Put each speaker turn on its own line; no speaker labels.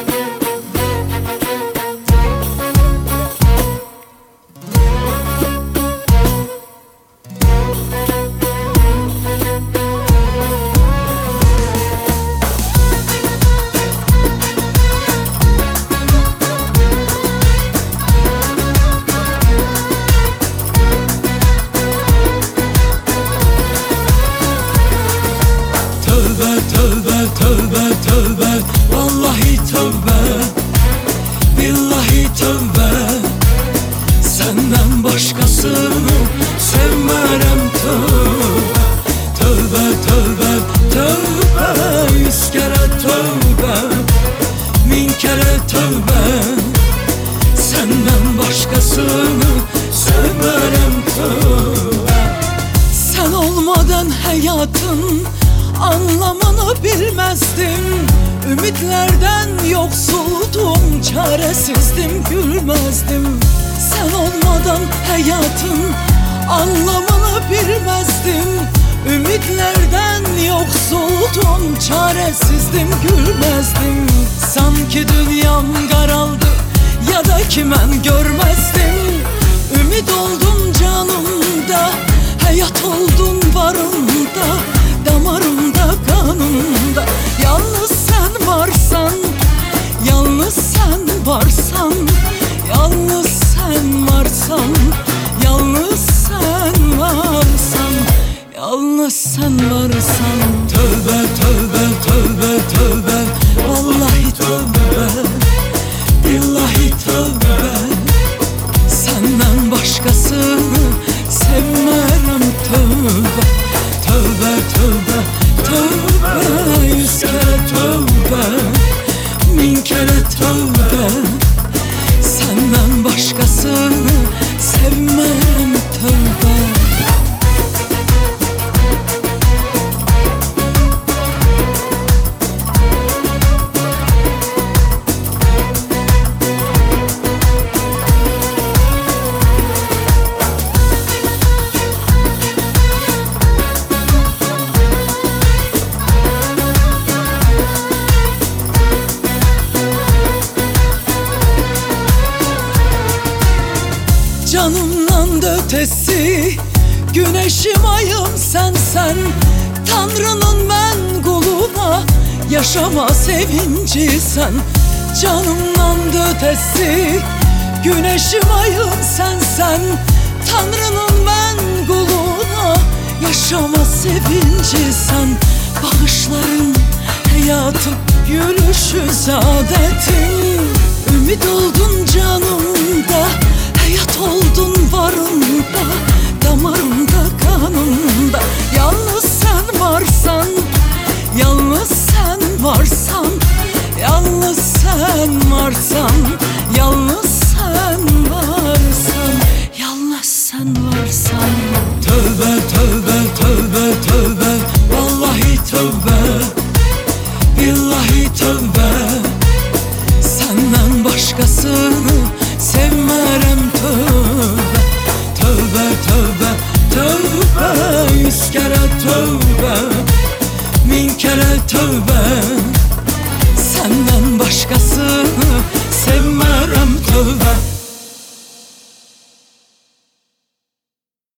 Tövbe tövbe, vallahi tövbe, billahi tövbe. Senden başkasını sevmerem tövbe. Tövbe tövbe tövbe, 100 kere tövbe, 1000 kere tövbe. Senden başkasını sevmerem tövbe. Sen olmadan hayatın anlamını bilmezdim. Ümitlerden yoksuldum, çaresizdim, gülmezdim. Sen olmadan hayatın anlamını bilmezdim. Ümitlerden yoksuldum, çaresizdim, gülmezdim. Sanki dünyam karaldı ya da kimen görmezdim. Ümit oldun canımda, hayat oldun varımda, damarımda, kanımda. Yalnız sen varsan, yalnız sen varsan, yalnız sen varsan, yalnız sen varsan, yalnız sen varsan. Tövbe tövbe tövbe tövbe, vallahi tövbe, billahi tövbe. Senden başkasını sevmem tövbe. Tövbe tövbe tövbe, 100 kere tövbe, 1000 kere tövbe. Senden başkasını sevmem tövbe. Canımdan da ötesi, güneşim ayım sensen. Tanrı'nın ben kuluna, yaşama sevinci sen. Canımdan da ötesi, güneşim ayım sensen. Tanrı'nın ben kuluna, yaşama sevinci sen. Bakışların hayatım, gülüşü saadetim. Ümit oldun canımda, hayat oldun varımda, damarımda, kanımda. Yalnız sen varsan, yalnız sen varsan, yalnız sen varsan, yalnız sen varsan, yalnız sen varsan. Tövbe tövbe tövbe tövbe, vallahi tövbe, billahi tövbe. Senden başkasını sevmerem tövbe. Tövbe tövbe tövbe, 100 kere tövbe,